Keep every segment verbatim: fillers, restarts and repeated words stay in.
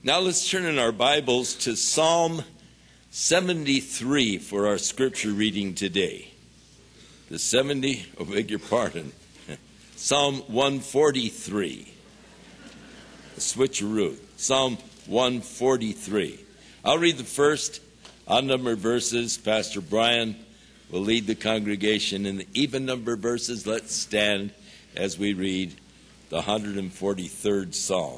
Now let's turn in our Bibles to Psalm seventy-three for our scripture reading today. The seventy, oh, beg your pardon, Psalm one forty-three. A switcheroo. Psalm one forty-three. I'll read the first odd number verses. Pastor Brian will lead the congregation in the even number verses. Let's stand as we read the one hundred forty-third Psalm.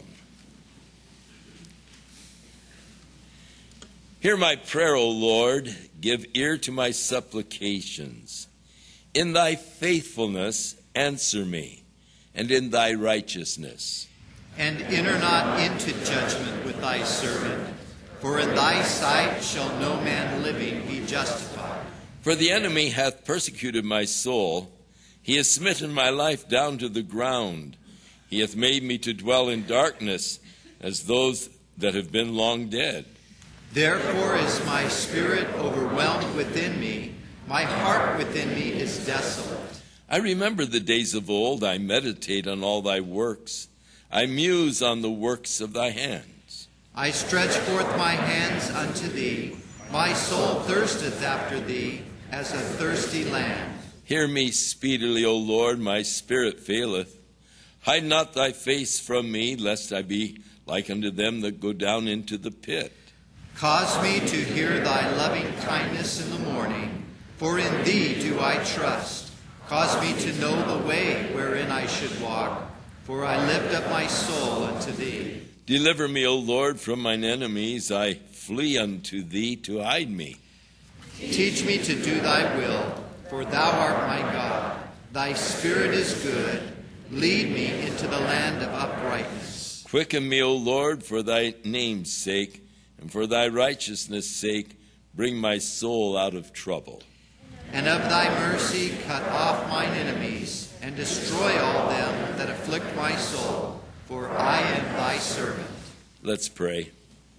Hear my prayer, O Lord, give ear to my supplications. In thy faithfulness answer me, and in thy righteousness. And enter not into judgment with thy servant, for in thy sight shall no man living be justified. For the enemy hath persecuted my soul, he hath smitten my life down to the ground. He hath made me to dwell in darkness, as those that have been long dead. Therefore is my spirit overwhelmed within me, my heart within me is desolate. I remember the days of old, I meditate on all thy works. I muse on the works of thy hands. I stretch forth my hands unto thee, my soul thirsteth after thee, as a thirsty land. Hear me speedily, O Lord, my spirit faileth. Hide not thy face from me, lest I be like unto them that go down into the pit. Cause me to hear thy loving kindness in the morning, for in thee do I trust. Cause me to know the way wherein I should walk, for I lift up my soul unto thee. Deliver me, O Lord, from mine enemies. I flee unto thee to hide me. Teach me to do thy will, for thou art my God. Thy spirit is good. Lead me into the land of uprightness. Quicken me, O Lord, for thy name's sake, and for thy righteousness' sake, bring my soul out of trouble. And of thy mercy cut off mine enemies, and destroy all them that afflict my soul, for I am thy servant. Let's pray.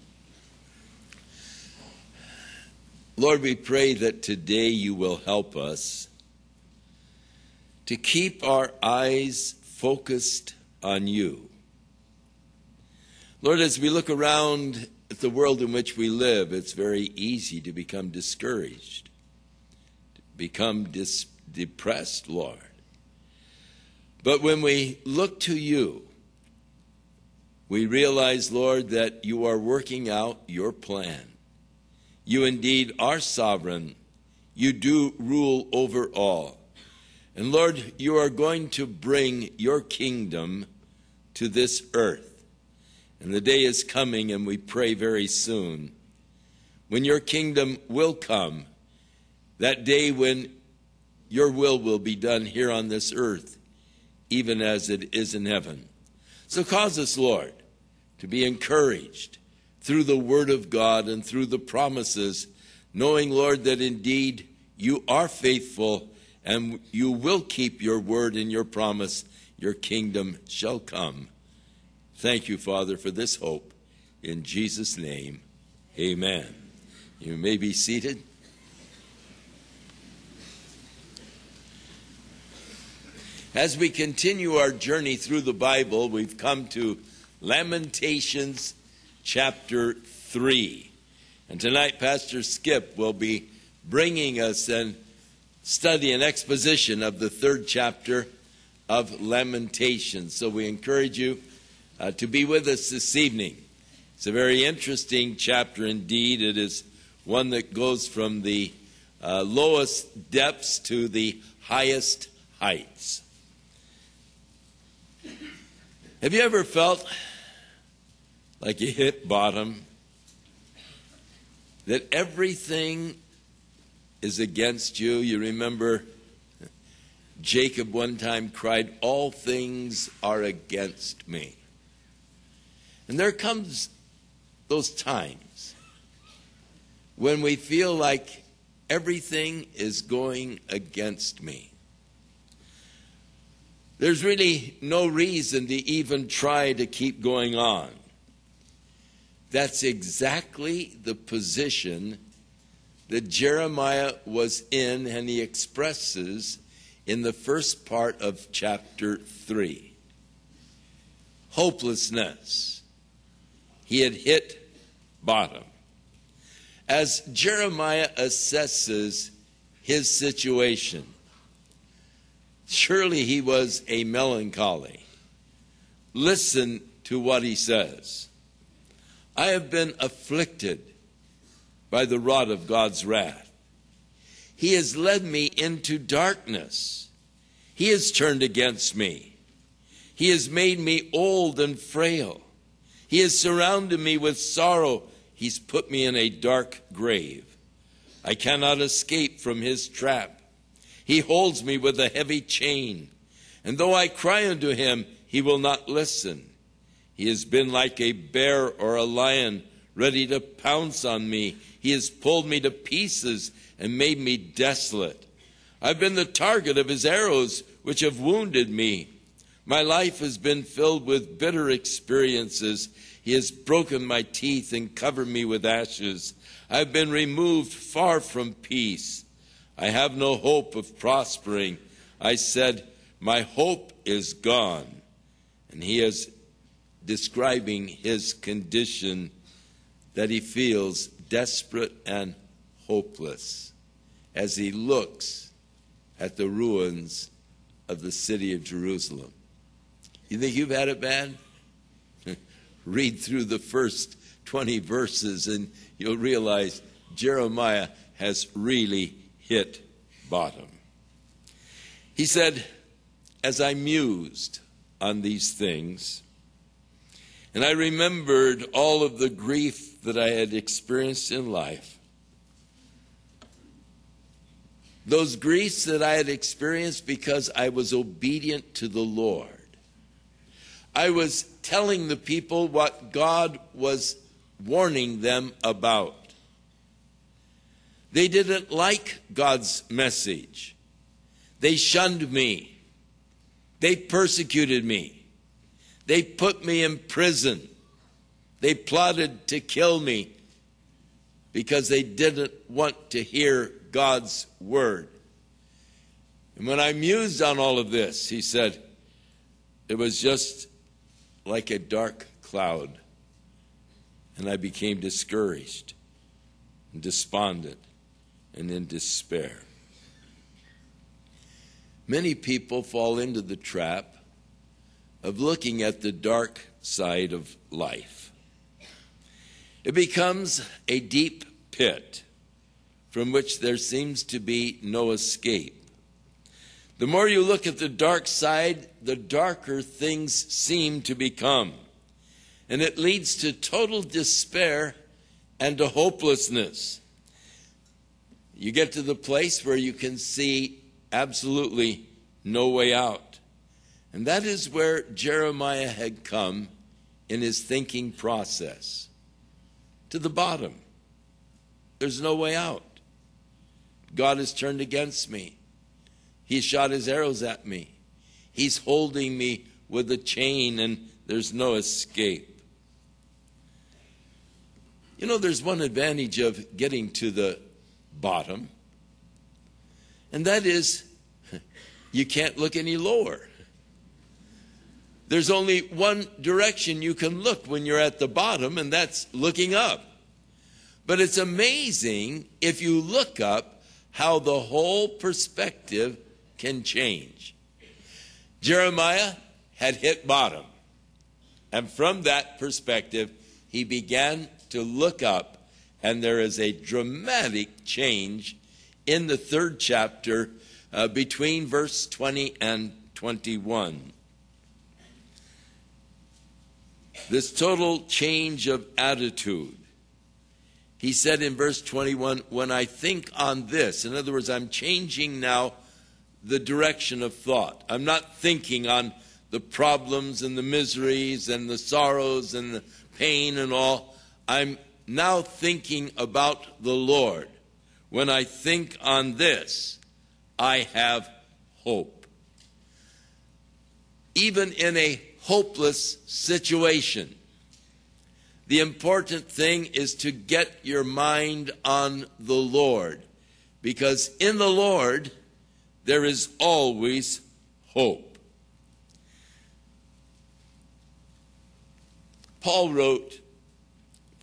Lord, we pray that today you will help us to keep our eyes focused on you. Lord, as we look around at the world in which we live, it's very easy to become discouraged, to become dis- depressed, Lord. But when we look to you, we realize, Lord, that you are working out your plan. You indeed are sovereign. You do rule over all. And Lord, you are going to bring your kingdom to this earth. And the day is coming, and we pray very soon, when your kingdom will come, that day when your will will be done here on this earth, even as it is in heaven. So cause us, Lord, to be encouraged through the word of God and through the promises, knowing, Lord, that indeed you are faithful and you will keep your word and your promise. Your kingdom shall come. Thank you, Father, for this hope. In Jesus' name, amen. You may be seated. As we continue our journey through the Bible, we've come to Lamentations chapter three. And tonight, Pastor Skip will be bringing us a study and exposition of the third chapter of Lamentations. So we encourage you uh, to be with us this evening. It's a very interesting chapter indeed. It is one that goes from the uh, lowest depths to the highest heights. Have you ever felt like you hit bottom? That everything is against you? You remember Jacob one time cried, "All things are against me." And there comes those times when we feel like everything is going against me. There's really no reason to even try to keep going on. That's exactly the position that Jeremiah was in, and he expresses in the first part of chapter three. Hopelessness, he had hit bottom. As Jeremiah assesses his situation, surely he was a melancholy. Listen to what he says. I have been afflicted by the rod of God's wrath. He has led me into darkness. He has turned against me. He has made me old and frail. He has surrounded me with sorrow. He's put me in a dark grave. I cannot escape from his trap. He holds me with a heavy chain. And though I cry unto him, he will not listen. He has been like a bear or a lion, ready to pounce on me. He has pulled me to pieces and made me desolate. I've been the target of his arrows, which have wounded me. My life has been filled with bitter experiences. He has broken my teeth and covered me with ashes. I've been removed far from peace. I have no hope of prospering. I said, my hope is gone. And he is describing his condition, that he feels desperate and hopeless as he looks at the ruins of the city of Jerusalem. You think you've had it bad? Read through the first twenty verses and you'll realize Jeremiah has really hit bottom. He said, as I mused on these things, and I remembered all of the grief that I had experienced in life, those griefs that I had experienced because I was obedient to the Lord. I was telling the people what God was warning them about. They didn't like God's message. They shunned me. They persecuted me. They put me in prison. They plotted to kill me because they didn't want to hear God's word. And when I mused on all of this, he said, it was just like a dark cloud, and I became discouraged and despondent and in despair. Many people fall into the trap of looking at the dark side of life. It becomes a deep pit from which there seems to be no escape. The more you look at the dark side, the darker things seem to become. And it leads to total despair and to hopelessness. You get to the place where you can see absolutely no way out. And that is where Jeremiah had come in his thinking process. To the bottom. There's no way out. God has turned against me. He shot his arrows at me. He's holding me with a chain and there's no escape. You know, there's one advantage of getting to the bottom, and that is you can't look any lower. There's only one direction you can look when you're at the bottom, and that's looking up. But it's amazing if you look up how the whole perspective can change. Jeremiah had hit bottom, and from that perspective, he began to look up, and there is a dramatic change in the third chapter uh, between verse twenty and twenty-one. This total change of attitude. He said in verse twenty-one, when I think on this, in other words, I'm changing now the direction of thought. I'm not thinking on the problems and the miseries and the sorrows and the pain and all. I'm now thinking about the Lord. When I think on this, I have hope. Even in a hopeless situation, the important thing is to get your mind on the Lord, because in the Lord there is always hope. Paul wrote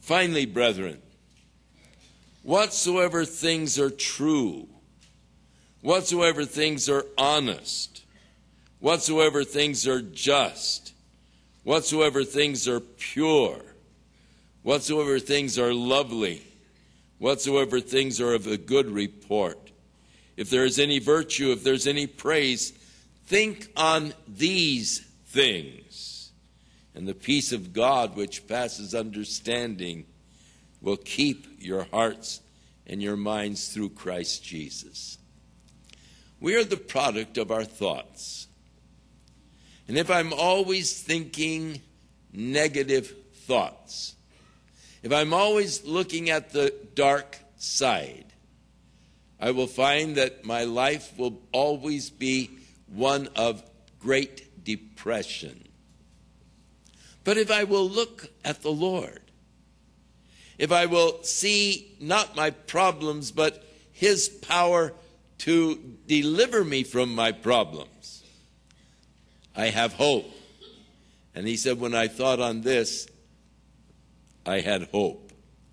Finally, brethren, whatsoever things are true, whatsoever things are honest, whatsoever things are just, whatsoever things are pure, whatsoever things are lovely, whatsoever things are of a good report, if there is any virtue, if there's any praise, think on these things. And the peace of God, which passes understanding, will keep your hearts and your minds through Christ Jesus. We are the product of our thoughts. And if I'm always thinking negative thoughts, if I'm always looking at the dark side, I will find that my life will always be one of great depression. But if I will look at the Lord, if I will see not my problems, but His power to deliver me from my problems, I have hope. And he said, when I thought on this, I had hope.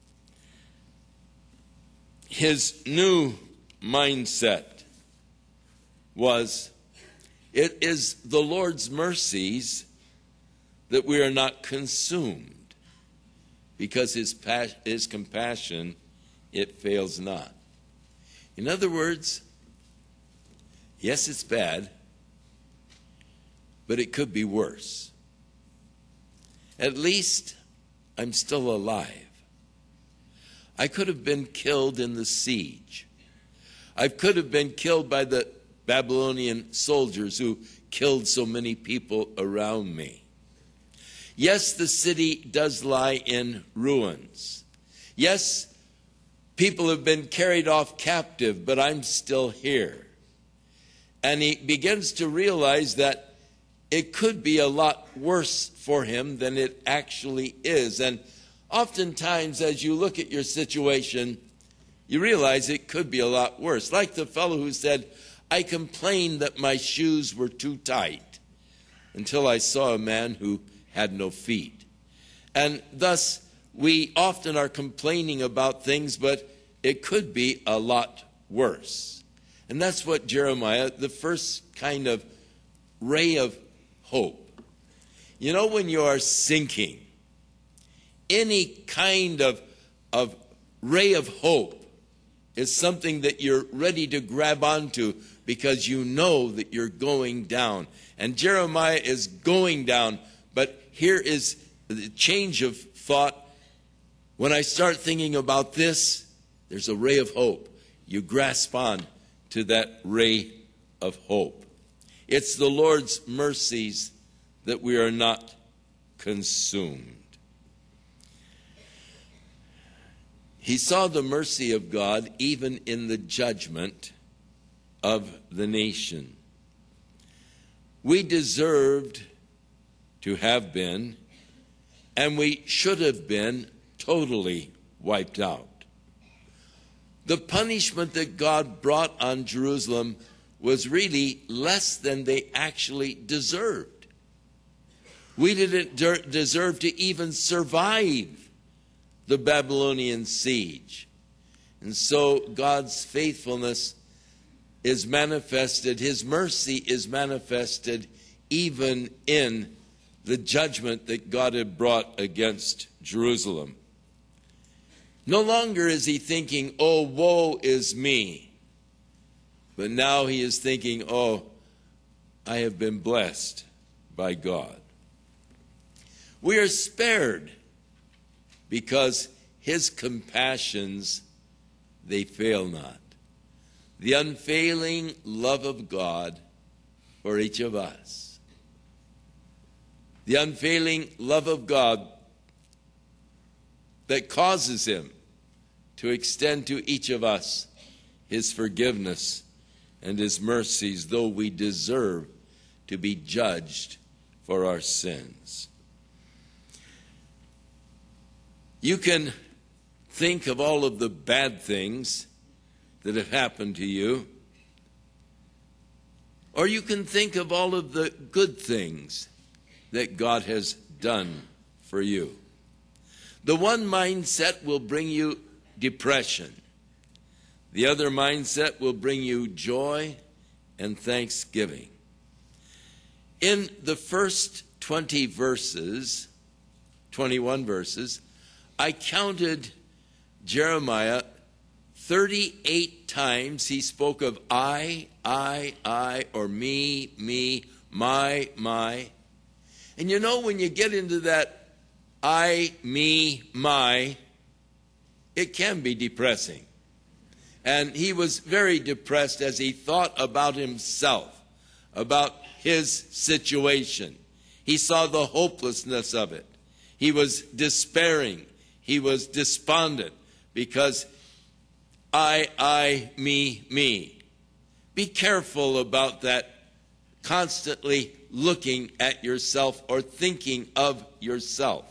His new mindset was, it is the Lord's mercies that we are not consumed, because his, pas- his compassion, it fails not. In other words, yes, it's bad, but it could be worse. At least I'm still alive. I could have been killed in the siege. I could have been killed by the Babylonian soldiers who killed so many people around me. Yes, the city does lie in ruins. Yes, people have been carried off captive, but I'm still here. And he begins to realize that it could be a lot worse for him than it actually is. And oftentimes, as you look at your situation, you realize it could be a lot worse. Like the fellow who said, I complained that my shoes were too tight until I saw a man who had no feet. And thus, we often are complaining about things, but it could be a lot worse. And that's what Jeremiah, the first kind of ray of hope. You know, when you are sinking, any kind of, of ray of hope is something that you're ready to grab onto because you know that you're going down. And Jeremiah is going down, but here is the change of thought. When I start thinking about this, there's a ray of hope. You grasp on to that ray of hope. It's the Lord's mercies that we are not consumed. He saw the mercy of God even in the judgment of the nation. We deserved to have been, and we should have been, totally wiped out. The punishment that God brought on Jerusalem was really less than they actually deserved. We didn't de- deserve to even survive the Babylonian siege. And so God's faithfulness is manifested, His mercy is manifested even in the judgment that God had brought against Jerusalem. No longer is he thinking, oh, woe is me. But now he is thinking, oh, I have been blessed by God. We are spared because his compassions, they fail not. The unfailing love of God for each of us. The unfailing love of God that causes him to extend to each of us his forgiveness and his mercies, though we deserve to be judged for our sins. You can think of all of the bad things that have happened to you, or you can think of all of the good things that God has done for you. The one mindset will bring you depression. The other mindset will bring you joy and thanksgiving. In the first twenty verses, twenty-one verses, I counted Jeremiah thirty-eight times. He spoke of I, I, I, or me, me, my, my. And you know, when you get into that I, me, my, it can be depressing. And he was very depressed as he thought about himself, about his situation. He saw the hopelessness of it. He was despairing. He was despondent because I, I, me, me. Be careful about that, constantly looking at yourself or thinking of yourself.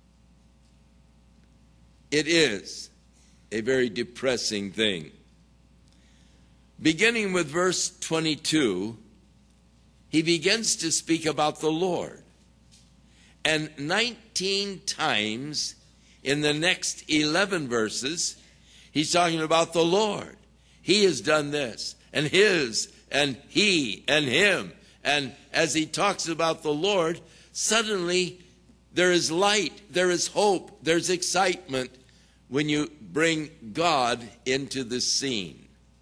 It is a very depressing thing. Beginning with verse twenty-two, he begins to speak about the Lord. And nineteen times in the next eleven verses, he's talking about the Lord. He has done this, and his, and he, and him. And as he talks about the Lord, suddenly there is light, there is hope, there's excitement when you bring God into the scene.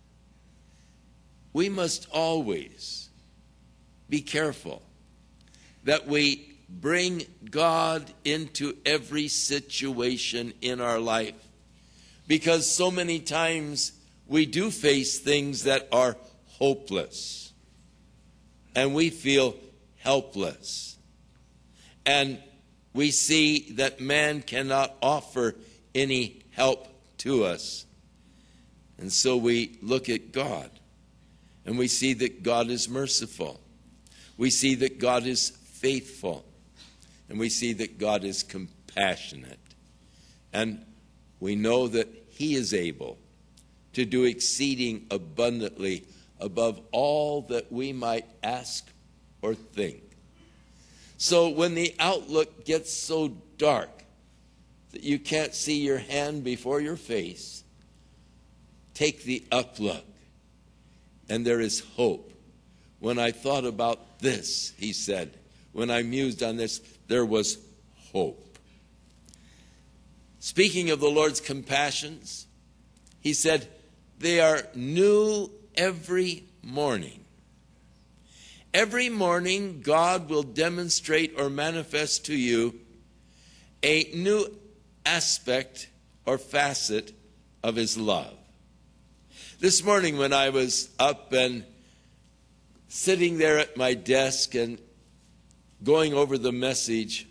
We must always be careful that we bring God into every situation in our life, because so many times we do face things that are hopeless and we feel helpless, and we see that man cannot offer any help to us, and so we look at God and we see that God is merciful. We see that God is faithful. And we see that God is compassionate. And we know that he is able to do exceeding abundantly above all that we might ask or think. So when the outlook gets so dark that you can't see your hand before your face, take the uplook. And there is hope. When I thought about this, he said, when I mused on this, there was hope. Speaking of the Lord's compassions, he said, they are new every morning. Every morning, God will demonstrate or manifest to you a new aspect or facet of his love. This morning when I was up and sitting there at my desk and going over the message,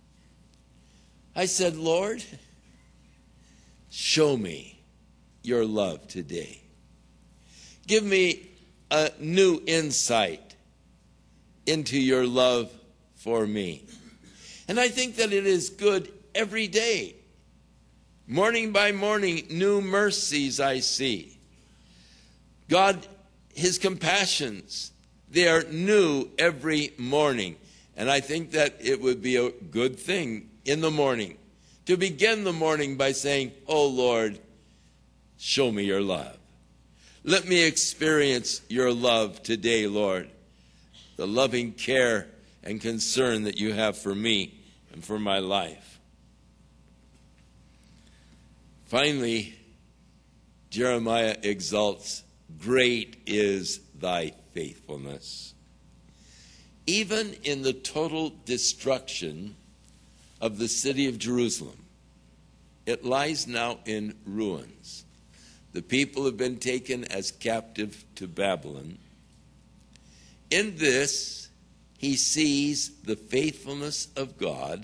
I said, Lord, show me your love today. Give me a new insight into your love for me. And I think that it is good every day. Morning by morning, new mercies I see. God, his compassions, they are new every morning. And I think that it would be a good thing in the morning to begin the morning by saying, oh Lord, show me your love. Let me experience your love today, Lord. The loving care and concern that you have for me and for my life. Finally, Jeremiah exalts, great is thy faithfulness. Even in the total destruction of the city of Jerusalem, it lies now in ruins. The people have been taken as captive to Babylon. In this, he sees the faithfulness of God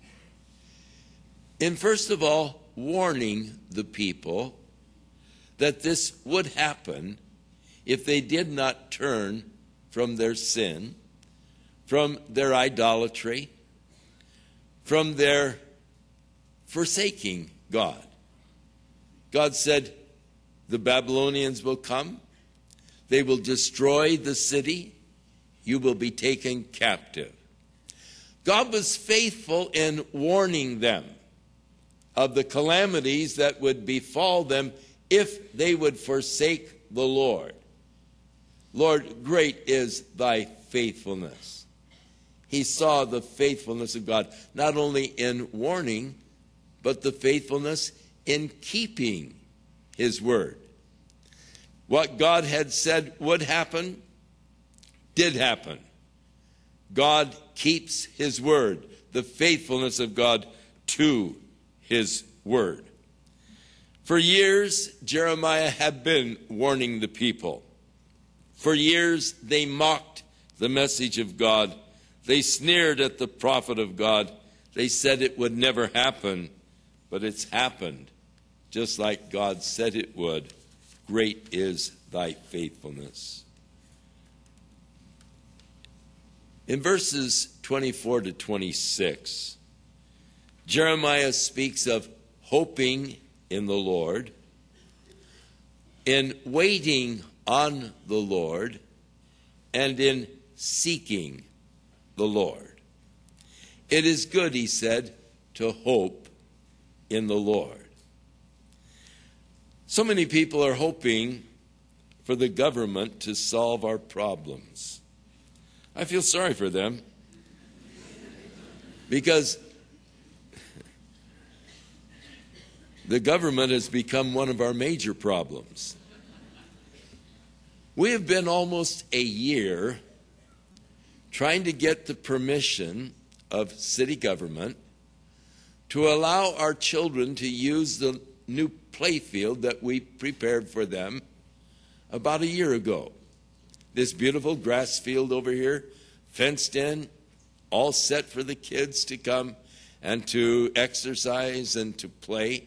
in, first of all, warning the people that this would happen if they did not turn from their sin, from their idolatry, from their forsaking God. God said, the Babylonians will come, they will destroy the city, you will be taken captive. God was faithful in warning them of the calamities that would befall them if they would forsake the Lord. Lord, great is thy faithfulness. He saw the faithfulness of God, not only in warning, but the faithfulness in keeping his word. What God had said would happen, did happen. God keeps his word, the faithfulness of God to his word. For years, Jeremiah had been warning the people. For years, they mocked the message of God. They sneered at the prophet of God. They said it would never happen, but it's happened, just like God said it would. Great is thy faithfulness. In verses twenty-four to twenty-six, Jeremiah speaks of hoping in the Lord, in waiting on the Lord, and in seeking the Lord. It is good, he said, to hope in the Lord. So many people are hoping for the government to solve our problems. I feel sorry for them, because the government has become one of our major problems. We have been almost a year trying to get the permission of city government to allow our children to use the new playfield that we prepared for them about a year ago. This beautiful grass field over here, fenced in, all set for the kids to come and to exercise and to play.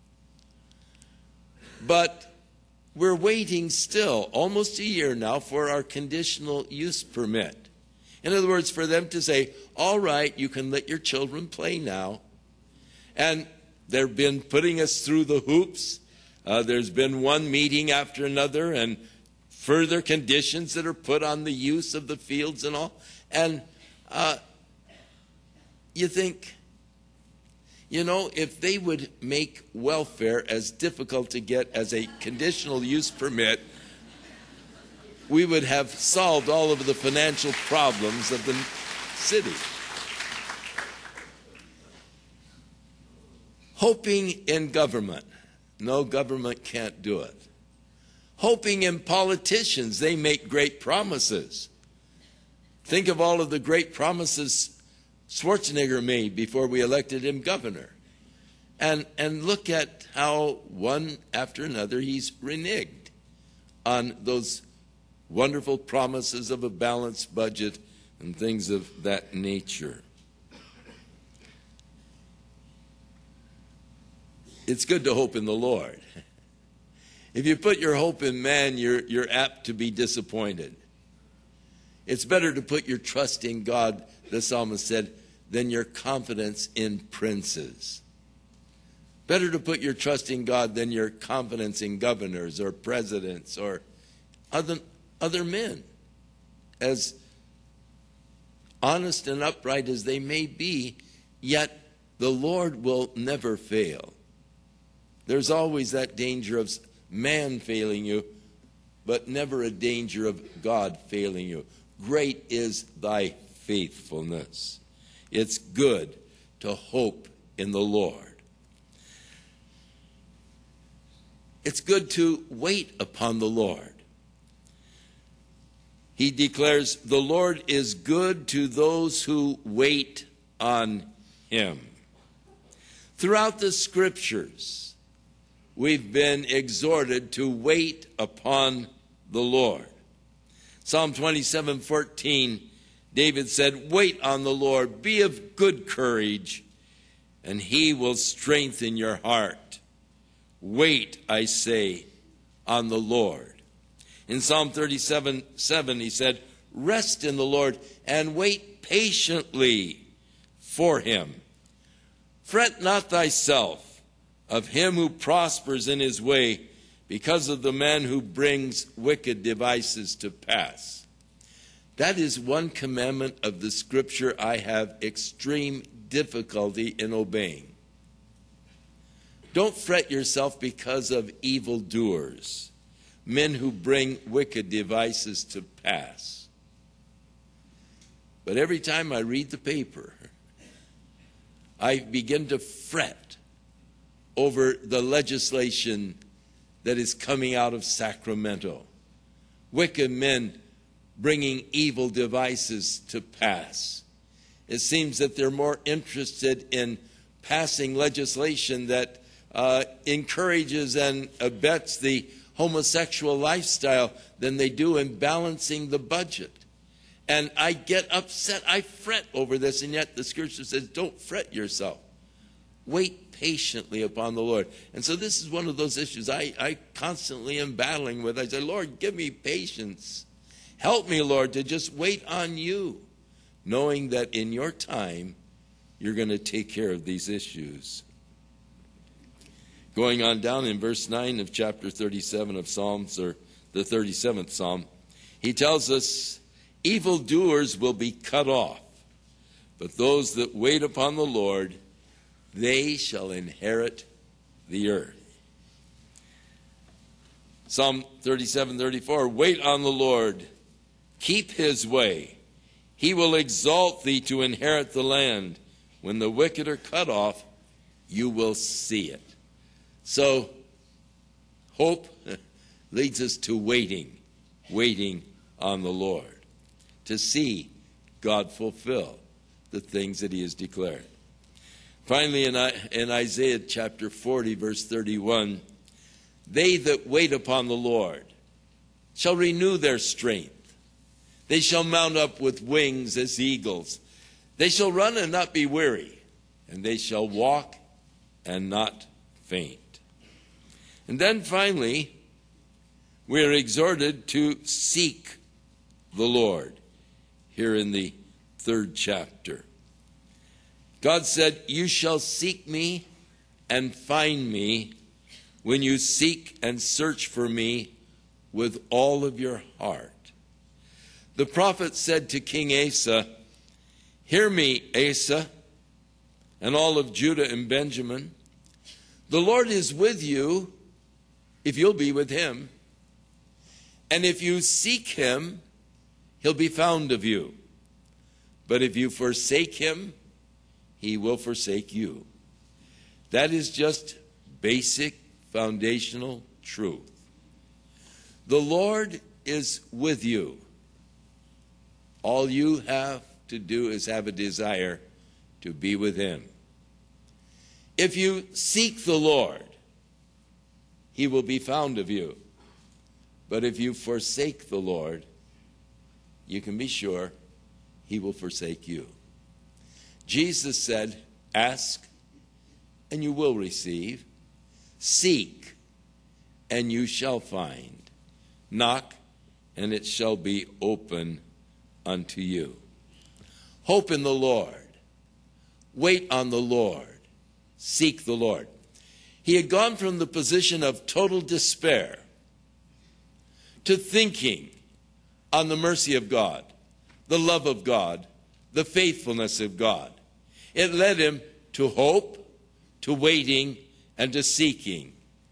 But we're waiting still, almost a year now, for our conditional use permit. In other words, for them to say, all right, you can let your children play now. And they've been putting us through the hoops. Uh, there's been one meeting after another, and further conditions that are put on the use of the fields and all. And uh, you think, you know, if they would make welfare as difficult to get as a conditional use permit, we would have solved all of the financial problems of the city. Hoping in government. No, government can't do it. Hoping in politicians. They make great promises. Think of all of the great promises Schwarzenegger made before we elected him governor. And, and look at how one after another he's reneged on those wonderful promises of a balanced budget and things of that nature. It's good to hope in the Lord. If you put your hope in man, you're, you're apt to be disappointed. It's better to put your trust in God, the psalmist said, than your confidence in princes. Better to put your trust in God than your confidence in governors or presidents or other, other men. As honest and upright as they may be, yet the Lord will never fail. There's always that danger of man failing you, but never a danger of God failing you. Great is thy faithfulness. It's good to hope in the Lord. It's good to wait upon the Lord. He declares, the Lord is good to those who wait on him. Throughout the scriptures, we've been exhorted to wait upon the Lord. Psalm twenty-seven fourteen, David said, wait on the Lord, be of good courage, and he will strengthen your heart. Wait, I say, on the Lord. In Psalm thirty-seven seven, he said, rest in the Lord and wait patiently for him. Fret not thyself of him who prospers in his way, because of the man who brings wicked devices to pass. That is one commandment of the scripture I have extreme difficulty in obeying. Don't fret yourself because of evildoers, men who bring wicked devices to pass. But every time I read the paper, I begin to fret over the legislation that is coming out of Sacramento. Wicked men bringing evil devices to pass. It seems that they're more interested in passing legislation that uh, encourages and abets the homosexual lifestyle than they do in balancing the budget. And I get upset, I fret over this, and yet the scripture says, don't fret yourself. Wait patiently upon the Lord. And so this is one of those issues I, I constantly am battling with. I say, Lord, give me patience. Help me, Lord, to just wait on you, knowing that in your time, you're going to take care of these issues. Going on down in verse nine of chapter thirty-seven of Psalms, or the thirty-seventh Psalm, he tells us, evildoers will be cut off, but those that wait upon the Lord, they shall inherit the earth. Psalm thirty-seven, thirty-four, wait on the Lord, keep his way. He will exalt thee to inherit the land. When the wicked are cut off, you will see it. So, hope leads us to waiting, waiting on the Lord, to see God fulfill the things that he has declared. Finally, in, in Isaiah chapter forty, verse thirty-one, they that wait upon the Lord shall renew their strength. They shall mount up with wings as eagles. They shall run and not be weary, and they shall walk and not faint. And then finally, we are exhorted to seek the Lord here in the third chapter. God said, you shall seek me and find me when you seek and search for me with all of your heart. The prophet said to King Asa, hear me, Asa, and all of Judah and Benjamin. The Lord is with you if you'll be with him. And if you seek him, he'll be found of you. But if you forsake him, he will forsake you. That is just basic, foundational truth. The Lord is with you. All you have to do is have a desire to be with him. If you seek the Lord, he will be found of you. But if you forsake the Lord, you can be sure he will forsake you. Jesus said, ask and you will receive. Seek and you shall find. Knock and it shall be open unto you. Hope in the Lord. Wait on the Lord. Seek the Lord. He had gone from the position of total despair to thinking on the mercy of God, the love of God, the faithfulness of God. It led him to hope, to waiting, and to seeking.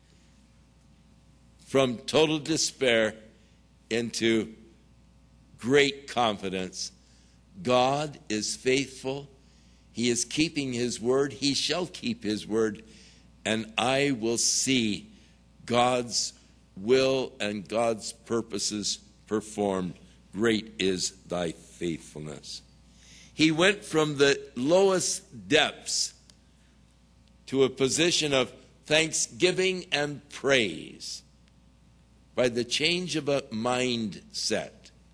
From total despair into great confidence. God is faithful. He is keeping his word. He shall keep his word. And I will see God's will and God's purposes performed. Great is thy faithfulness. He went from the lowest depths to a position of thanksgiving and praise by the change of a mindset.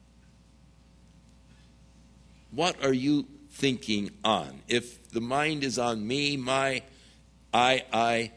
What are you thinking on? If the mind is on me, my, I, I,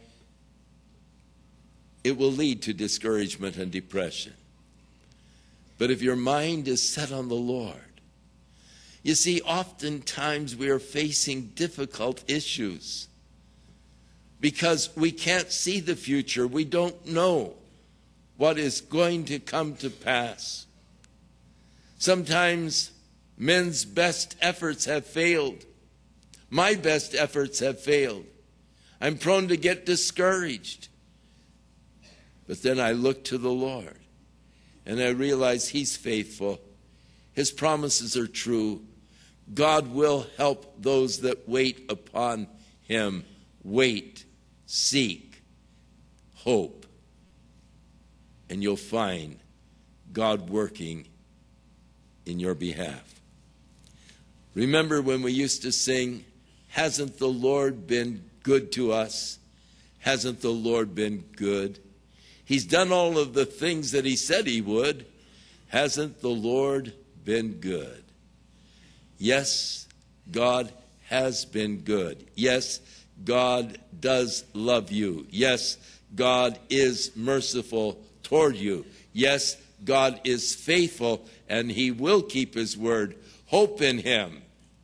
it will lead to discouragement and depression. But if your mind is set on the Lord, you see, oftentimes we are facing difficult issues because we can't see the future. We don't know what is going to come to pass. Sometimes men's best efforts have failed. My best efforts have failed. I'm prone to get discouraged. But then I look to the Lord, and I realize He's faithful. His promises are true. God will help those that wait upon Him. Wait, seek, hope, and you'll find God working in your behalf. Remember when we used to sing, hasn't the Lord been good to us? Hasn't the Lord been good? He's done all of the things that He said He would. Hasn't the Lord been good? Yes, God has been good. Yes, God does love you. Yes, God is merciful toward you. Yes, God is faithful, and He will keep His word. Hope in Him.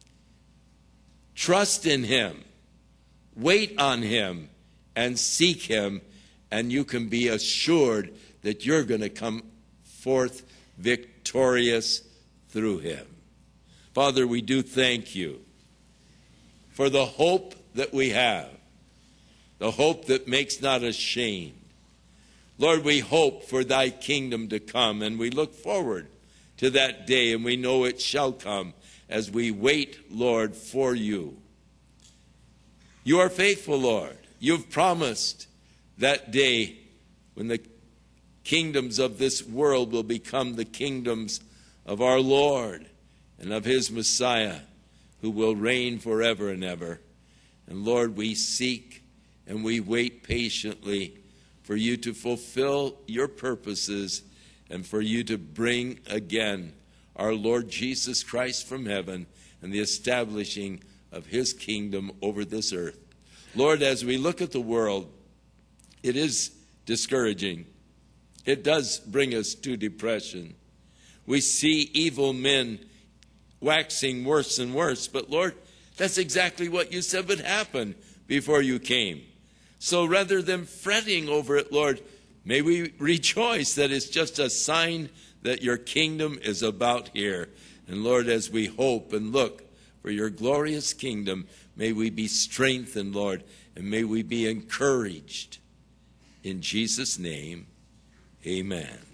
Trust in Him. Wait on Him and seek Him, and you can be assured that you're going to come forth victorious through Him. Father, we do thank You for the hope that we have, the hope that makes not ashamed. Lord, we hope for Thy kingdom to come, and we look forward to that day, and we know it shall come as we wait, Lord, for You. You are faithful, Lord. You've promised that day when the kingdoms of this world will become the kingdoms of our Lord and of His Messiah, who will reign forever and ever. And Lord, we seek and we wait patiently for You to fulfill Your purposes and for You to bring again our Lord Jesus Christ from heaven and the establishing of His kingdom over this earth. Lord, as we look at the world, it is discouraging. It does bring us to depression. We see evil men waxing worse and worse, but Lord, that's exactly what You said would happen before You came. So rather than fretting over it, Lord, may we rejoice that it's just a sign that Your kingdom is about here. And Lord, as we hope and look for Your glorious kingdom, may we be strengthened, Lord, and may we be encouraged. In Jesus' name, amen.